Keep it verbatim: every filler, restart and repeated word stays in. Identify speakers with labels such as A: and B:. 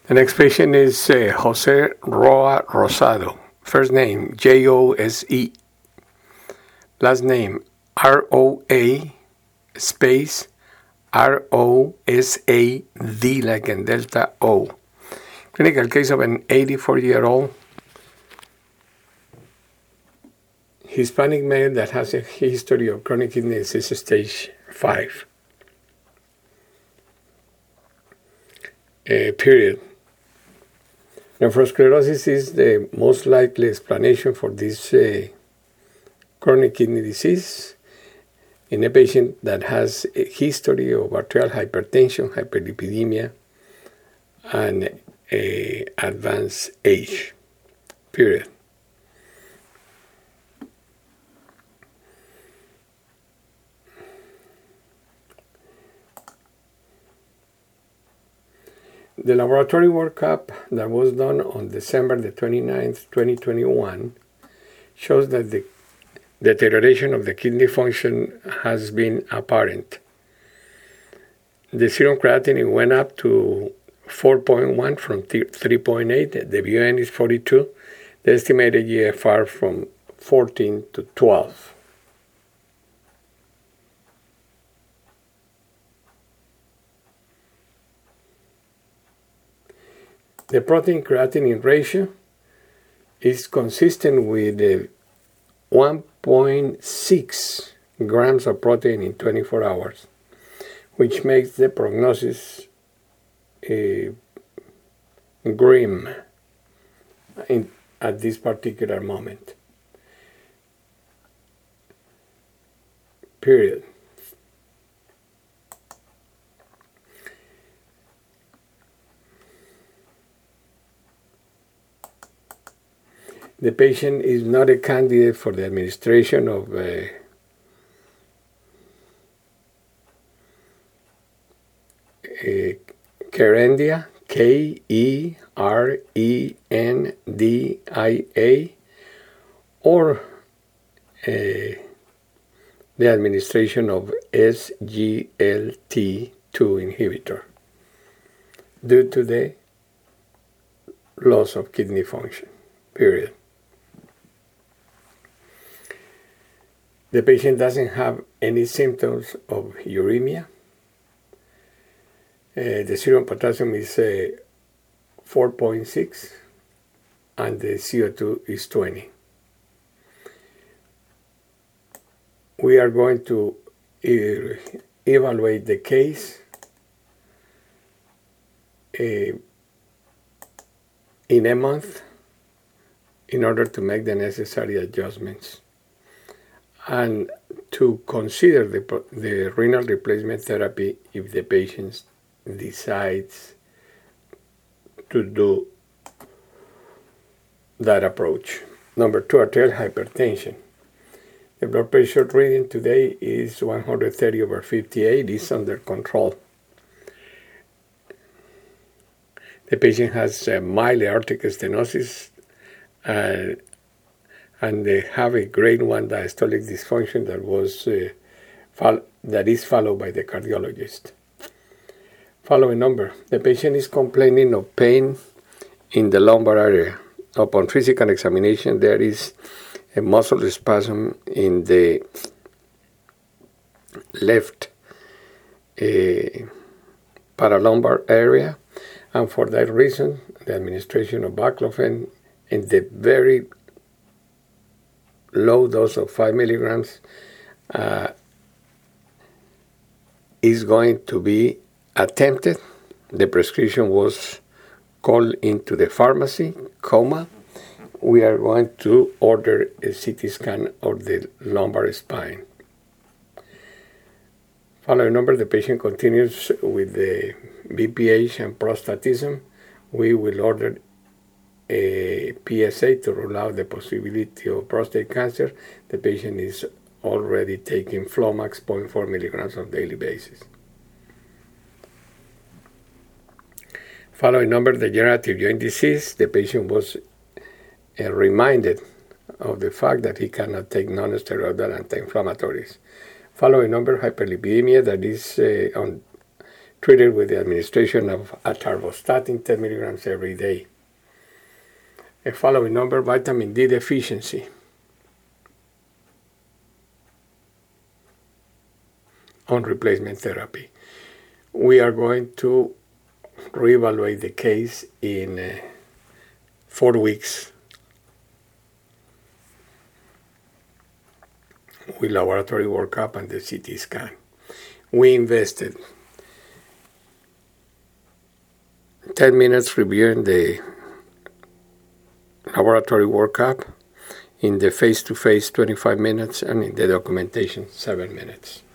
A: The next patient is uh, Jose Roa Rosado. First name, J O S E. Last name, R O A space R O S A D like in Delta O. Clinical case of an eighty-four-year-old Hispanic male that has a history of chronic kidney disease stage five. Uh, period. Nephrosclerosis is the most likely explanation for this uh, chronic kidney disease in a patient that has a history of arterial hypertension, hyperlipidemia, and a advanced age. Period. The laboratory workup that was done on December the twenty-ninth, twenty twenty-one shows that the deterioration of the kidney function has been apparent. The serum creatinine went up to four point one from three point eight. The V N is forty-two. The estimated G F R from fourteen to twelve. The protein creatinine ratio is consistent with the one point six grams of protein in twenty-four hours, which makes the prognosis uh, grim in, at this particular moment. Period. The patient is not a candidate for the administration of uh, uh, Kerendia, K E R E N D I A, or uh, the administration of S G L T two inhibitor due to the loss of kidney function. Period. The patient doesn't have any symptoms of uremia. Uh, the serum potassium is uh, four point six and the C O two is twenty. We are going to e- evaluate the case uh, in a month in order to make the necessary adjustments and to consider the, the renal replacement therapy if the patient decides to do that approach. Number two, arterial hypertension. The blood pressure reading today is one hundred thirty over fifty-eight, is under control. The patient has uh, mild aortic stenosis uh, and they have a grade one diastolic dysfunction that was uh, fol- that is followed by the cardiologist. Following number, the patient is complaining of pain in the lumbar area. Upon physical examination, there is a muscle spasm in the left uh, paralumbar area, and for that reason, the administration of baclofen in the very low dose of five milligrams uh, is going to be attempted. The prescription was called into the pharmacy, coma. We are going to order a C T scan of the lumbar spine. Following number, the patient continues with the B P H and prostatism. We will order a P S A to rule out the possibility of prostate cancer. The patient is already taking Flomax zero point four milligrams on a daily basis. Following number, degenerative joint disease. The patient was uh, reminded of the fact that he cannot take non-steroidal anti-inflammatories. Following number, hyperlipidemia that is uh, on treated with the administration of atorvastatin ten milligrams every day. A following number, vitamin D deficiency. On replacement therapy. We are going to reevaluate the case in uh, four weeks with laboratory workup and the C T scan. We invested ten minutes reviewing the laboratory workup, in the face-to-face twenty-five minutes, and in the documentation seven minutes.